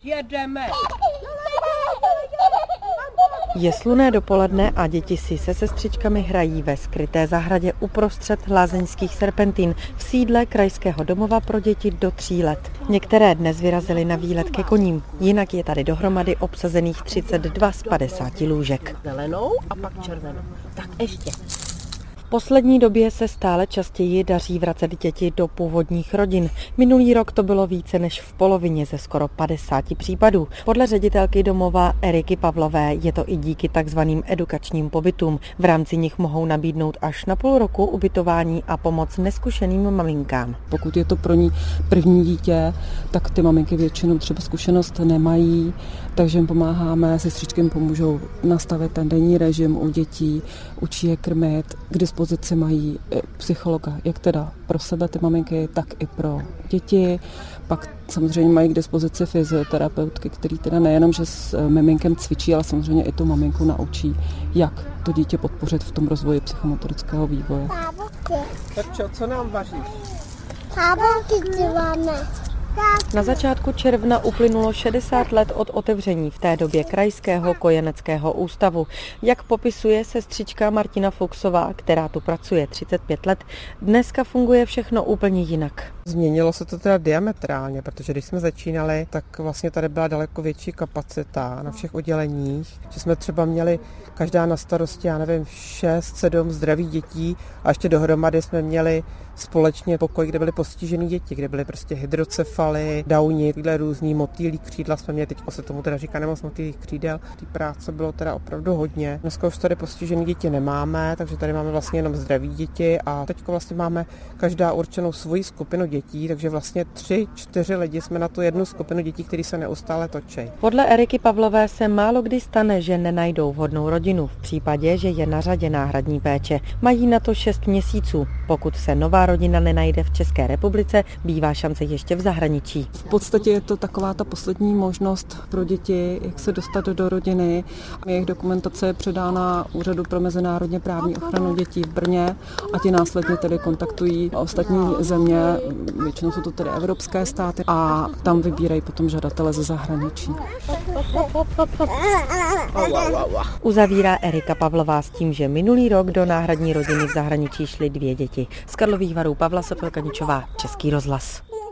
Jedeme. Je slunné dopoledne a děti si se sestřičkami hrají ve skryté zahradě uprostřed lázeňských serpentín v sídle krajského domova pro děti do 3 let. Některé dnes vyrazily na výlet ke koním, jinak je tady dohromady obsazených 32 z 50 lůžek. Zelenou a pak červenou. Tak ještě. V poslední době se stále častěji daří vracet děti do původních rodin. Minulý rok to bylo více než v polovině ze skoro 50 případů. Podle ředitelky domova Eriky Pavlové je to i díky takzvaným edukačním pobytům. V rámci nich mohou nabídnout až na půl roku ubytování a pomoc neskušeným maminkám. Pokud je to pro ní první dítě, tak ty maminky většinou třeba zkušenost nemají, takže jim pomáháme, sestřičky jim pomůžou nastavit ten denní režim u dětí, učí je krmit, k dispozici mají psychologa, jak teda pro sebe ty maminky, tak i pro děti. Pak samozřejmě mají k dispozici fyzioterapeutky, který teda nejenom, že s miminkem cvičí, ale samozřejmě i tu maminku naučí, jak to dítě podpořit v tom rozvoji psychomotorického vývoje. Perčo, co nám vaříš? Na začátku června uplynulo 60 let od otevření v té době Krajského kojeneckého ústavu. Jak popisuje sestřička Martina Fuchsová, která tu pracuje 35 let, dneska funguje všechno úplně jinak. Změnilo se to teda diametrálně, protože když jsme začínali, tak vlastně tady byla daleko větší kapacita na všech odděleních, že jsme třeba měli každá na starosti, 6-7 zdravých dětí a ještě dohromady jsme měli společně pokoj, kde byly postižený děti, kde byly prostě hydrocefaly, downi, tyhle různý motýlí křídla jsme měli, teď se tomu teda říká nemoc motýlích křídel. Té práce bylo teda opravdu hodně. Dneska už tady postižený děti nemáme, takže tady máme vlastně jenom zdraví děti a teď vlastně máme každá určenou svoji skupinu dětí, takže vlastně 3-4 lidi jsme na tu jednu skupinu dětí, které se neustále točí. Podle Eriky Pavlové se málo kdy stane, že nenajdou vhodnou rodinu v případě, že je na řadě náhradní péče. Mají na to 6 měsíců. Pokud se nová rodina nenajde v České republice, bývá šance ještě v zahraničí. V podstatě je to taková ta poslední možnost pro děti, jak se dostat do rodiny. Jejich dokumentace je předána Úřadu pro mezinárodně právní ochranu dětí v Brně a ti následně tedy kontaktují ostatní země, většinou jsou to tedy evropské státy a tam vybírají potom žadatele ze zahraničí. Uzavírá Erika Pavlová s tím, že minulý rok do náhradní rodiny v zahraničí šly 2 děti. Z Karlových Varů Pavla Sopelkaničová, Český rozhlas.